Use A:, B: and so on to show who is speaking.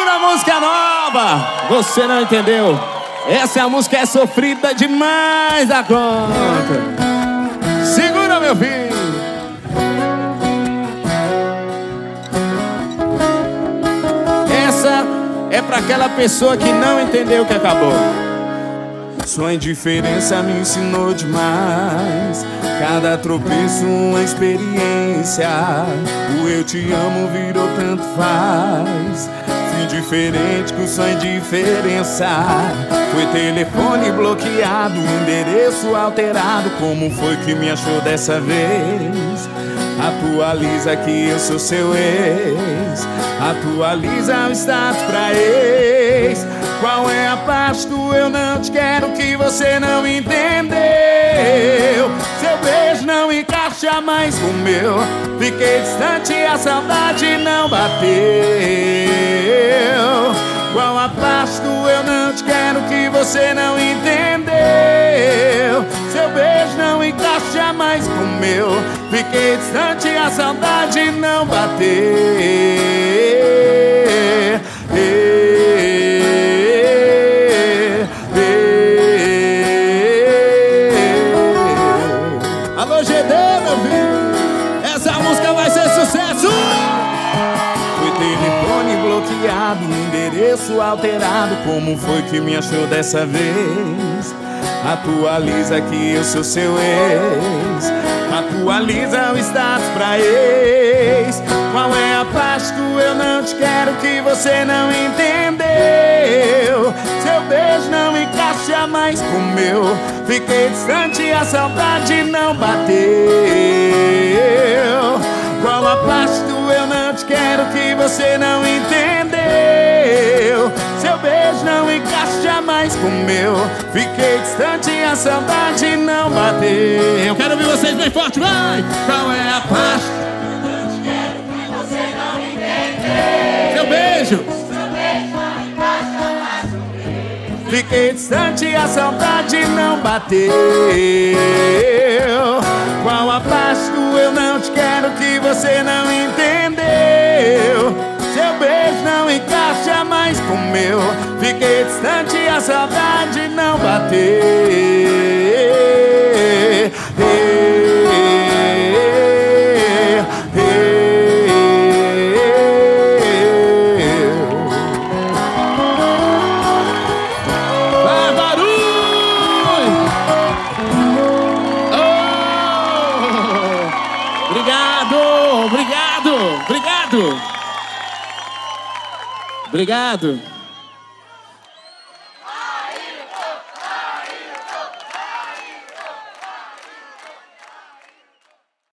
A: Segura a música nova. Você não entendeu? Essa música é sofrida demais da conta. Segura, meu filho. Essa é pra aquela pessoa que não entendeu que acabou.
B: Sua indiferença me ensinou demais. Cada tropeço uma experiência. O eu te amo virou tanto faz. Fui diferente com sua indiferença. Foi telefone bloqueado, endereço alterado. Como foi que me achou dessa vez? Atualiza que eu sou seu ex. Atualiza o status pra ex. Qual é a parte do eu não te quero que você não entendeu? Seu beijo não encaixa mais com o meu. Fiquei distante e a saudade não bateu. Qual a parte do eu não te quero que você não entendeu? Seu beijo não encaixa mais com o meu. Fiquei distante e a saudade não bateu.
A: Alô, GD, meu filho. Essa música vai ser sucesso.
B: Foi telefone bloqueado, endereço alterado. Como foi que me achou dessa vez? Atualiza que eu sou seu ex. Atualiza o status pra ex. Qual é a parte do eu não te quero que você não entendeu? Seu beijo não encaixa mais com o meu. Fiquei distante e a saudade não bateu. Qual a parte do eu não te quero que você não entendeu? Seu beijo não encaixa mais com o meu. Fiquei distante e a saudade não bateu.
A: Eu quero ouvir vocês bem forte, vai!
B: Qual é a parte
C: eu não te quero que você não entendeu?
A: Seu beijo!
C: Seu beijo não encaixa mais comigo.
B: Fiquei distante e a saudade não bateu. Qual a parte do eu não te quero que você não entendeu? Seu beijo não encaixa mais com o meu. Fiquei distante e a saudade não bateu.
A: Vai, barulho! Oh! Obrigado, obrigado, obrigado! Obrigado!